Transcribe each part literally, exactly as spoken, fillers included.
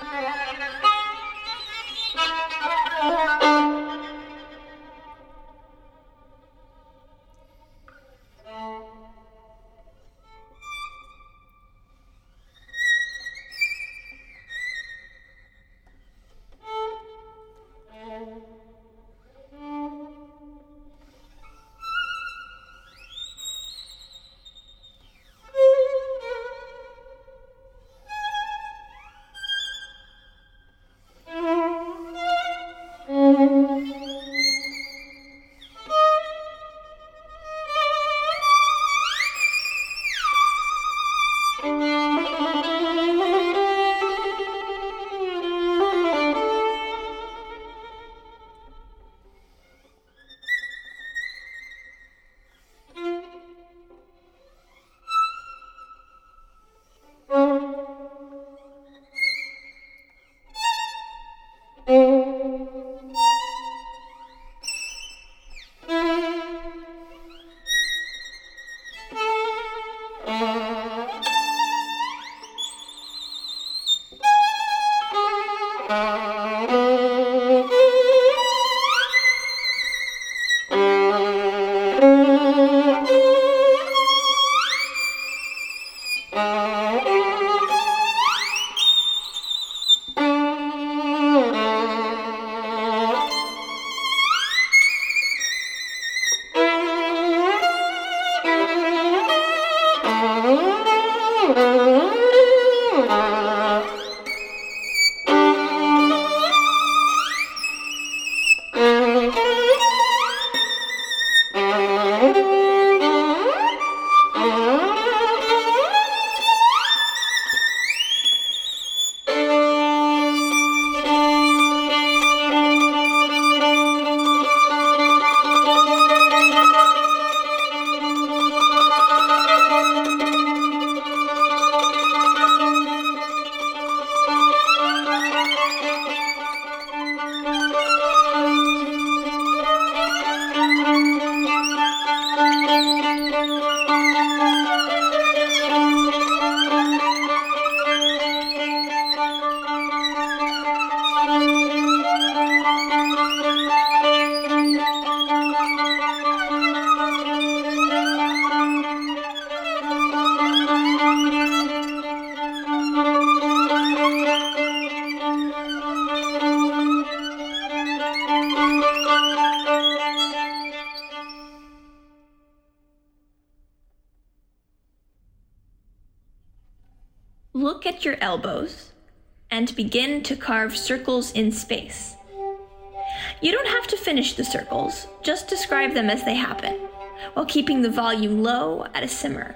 Look at your elbows and begin to carve circles in space. You don't have to finish the circles, just describe them as they happen, while keeping the volume low at a simmer.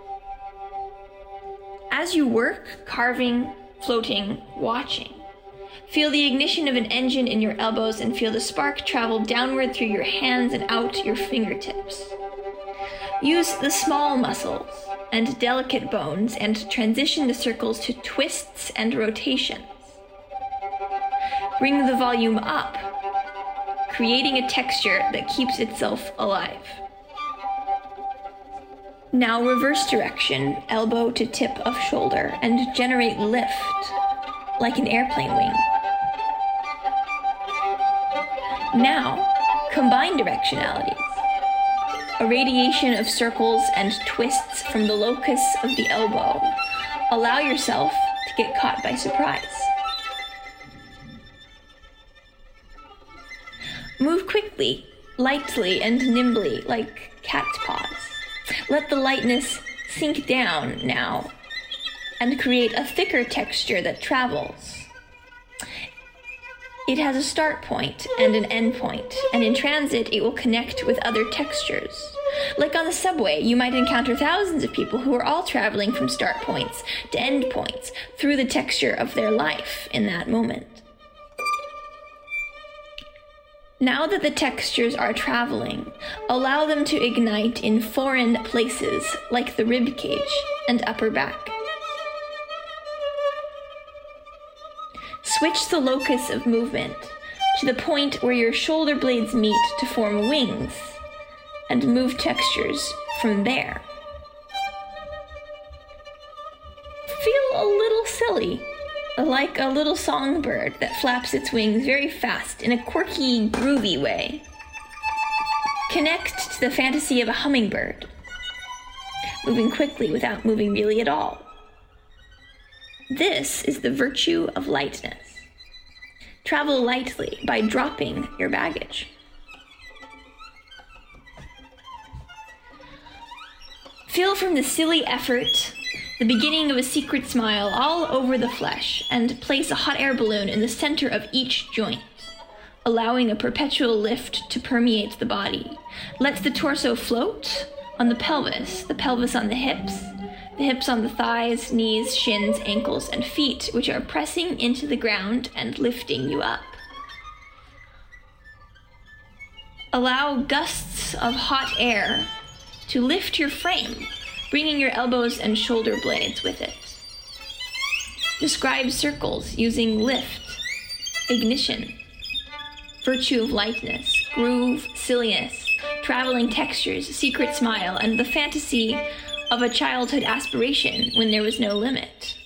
As you work, carving, floating, watching, feel the ignition of an engine in your elbows and feel the spark travel downward through your hands and out your fingertips. Use the small muscles and delicate bones and transition the circles to twists and rotations. Bring the volume up, creating a texture that keeps itself alive. Now reverse direction, elbow to tip of shoulder, and generate lift, like an airplane wing. Now, combine directionalities. A radiation of circles and twists from the locus of the elbow. Allow yourself to get caught by surprise. Move quickly, lightly, and nimbly, like cat's paws. Let the lightness sink down now and create a thicker texture that travels. It has a start point and an end point, and in transit it will connect with other textures. Like on the subway, you might encounter thousands of people who are all traveling from start points to end points through the texture of their life in that moment. Now that the textures are traveling, allow them to ignite in foreign places like the rib cage and upper back. Switch the locus of movement to the point where your shoulder blades meet to form wings, and move textures from there. Feel a little silly, like a little songbird that flaps its wings very fast in a quirky, groovy way. Connect to the fantasy of a hummingbird, moving quickly without moving really at all. This is the virtue of lightness. Travel lightly by dropping your baggage. Feel from the silly effort the beginning of a secret smile all over the flesh, and place a hot air balloon in the center of each joint, allowing a perpetual lift to permeate the body. Let the torso float on the pelvis, the pelvis on the hips, the hips on the thighs, knees, shins, ankles, and feet, which are pressing into the ground and lifting you up. Allow gusts of hot air to lift your frame, bringing your elbows and shoulder blades with it. Describe circles using lift, ignition, virtue of lightness, groove, silliness, traveling textures, secret smile, and the fantasy of a childhood aspiration when there was no limit.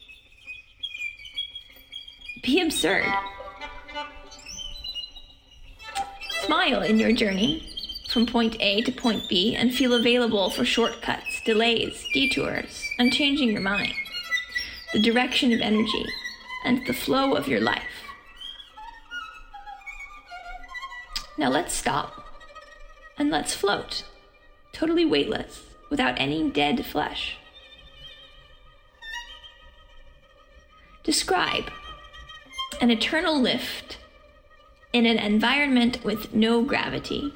Be absurd. Smile in your journey from point A to point B and feel available for shortcuts, delays, detours, and changing your mind, the direction of energy, and the flow of your life. Now let's stop and let's float, totally weightless, without any dead flesh. Describe an eternal lift in an environment with no gravity.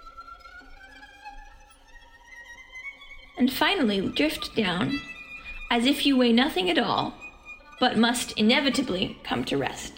And finally, drift down as if you weigh nothing at all, but must inevitably come to rest.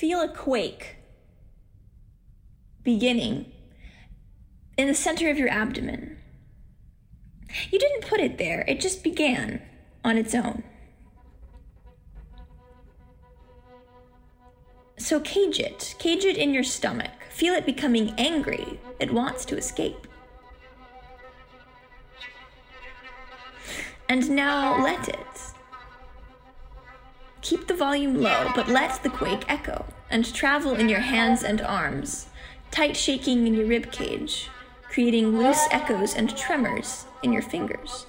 feel a quake beginning in the center of your abdomen. You didn't put it there, it just began on its own. So cage it, cage it in your stomach. Feel it becoming angry. It wants to escape. And now let it. Keep the volume low, but let the quake echo and travel in your hands and arms, tight shaking in your rib cage, creating loose echoes and tremors in your fingers.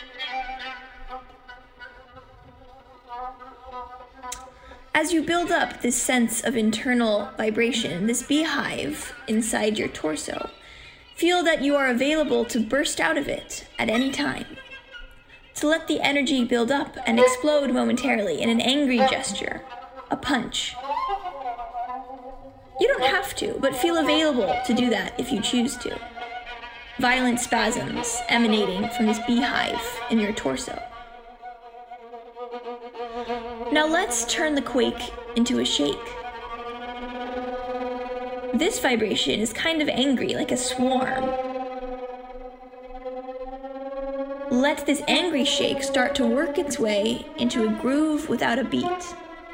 As you build up this sense of internal vibration, this beehive inside your torso, feel that you are available to burst out of it at any time. To let the energy build up and explode momentarily in an angry gesture, a punch. You don't have to, but feel available to do that if you choose to. Violent spasms emanating from this beehive in your torso. Now let's turn the quake into a shake. This vibration is kind of angry, like a swarm. Let this angry shake start to work its way into a groove without a beat.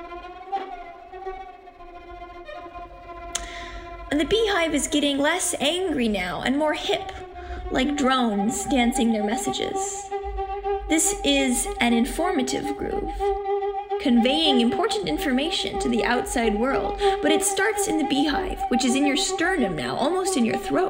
And the beehive is getting less angry now and more hip, like drones dancing their messages. This is an informative groove, conveying important information to the outside world, but it starts in the beehive, which is in your sternum now, almost in your throat.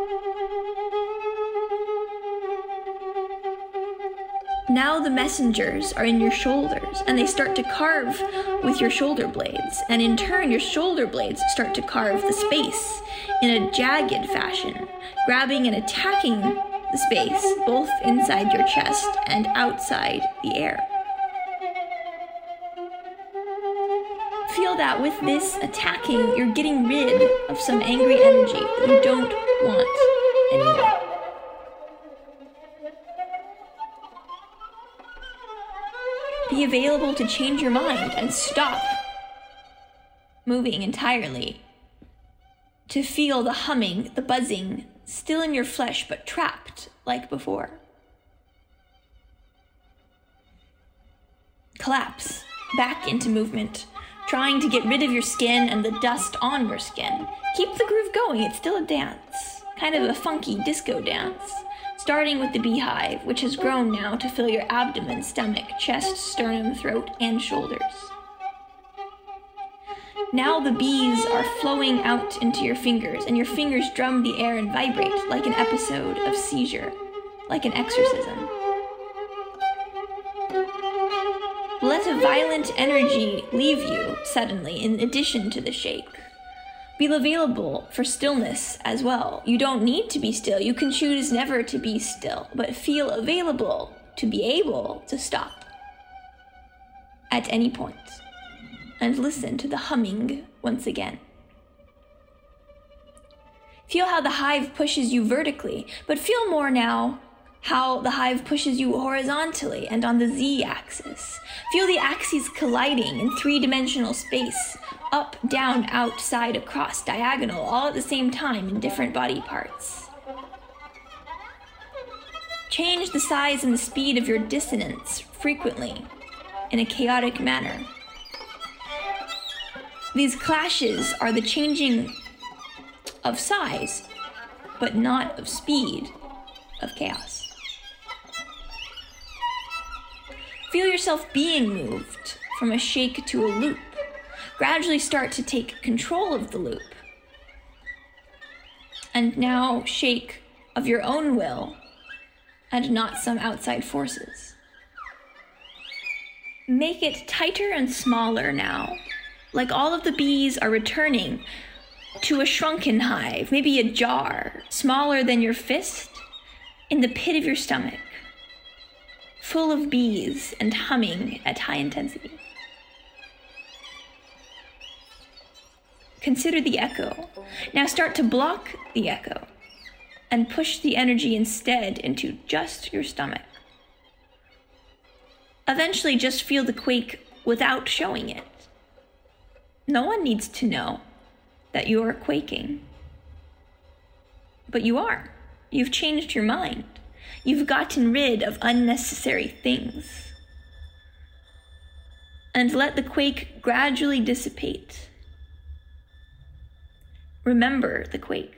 Now the messengers are in your shoulders, and they start to carve with your shoulder blades, and in turn your shoulder blades start to carve the space in a jagged fashion, grabbing and attacking the space both inside your chest and outside the air. Feel that with this attacking, you're getting rid of some angry energy that you don't want anymore. Be available to change your mind and stop moving entirely. To feel the humming, the buzzing, still in your flesh but trapped like before. Collapse back into movement, trying to get rid of your skin and the dust on your skin. Keep the groove going, it's still a dance, kind of a funky disco dance. Starting with the beehive, which has grown now to fill your abdomen, stomach, chest, sternum, throat, and shoulders. Now the bees are flowing out into your fingers, and your fingers drum the air and vibrate like an episode of seizure, like an exorcism. Let a violent energy leave you suddenly in addition to the shake. Be available for stillness as well. You don't need to be still. You can choose never to be still, but feel available to be able to stop at any point and listen to the humming once again. Feel how the hive pushes you vertically, but feel more now how the hive pushes you horizontally and on the z-axis. Feel the axes colliding in three-dimensional space, up, down, outside, across, diagonal, all at the same time in different body parts. Change the size and the speed of your dissonance frequently in a chaotic manner. These clashes are the changing of size, but not of speed, of chaos. Feel yourself being moved from a shake to a loop. Gradually start to take control of the loop. And now shake of your own will and not some outside forces. Make it tighter and smaller now, like all of the bees are returning to a shrunken hive, maybe a jar, smaller than your fist, in the pit of your stomach, full of bees and humming at high intensity. Consider the echo. Now start to block the echo and push the energy instead into just your stomach. Eventually just feel the quake without showing it. No one needs to know that you are quaking. But you are. You've changed your mind. You've gotten rid of unnecessary things. And let the quake gradually dissipate. Remember the quake.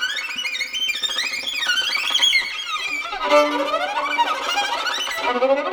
Thank you.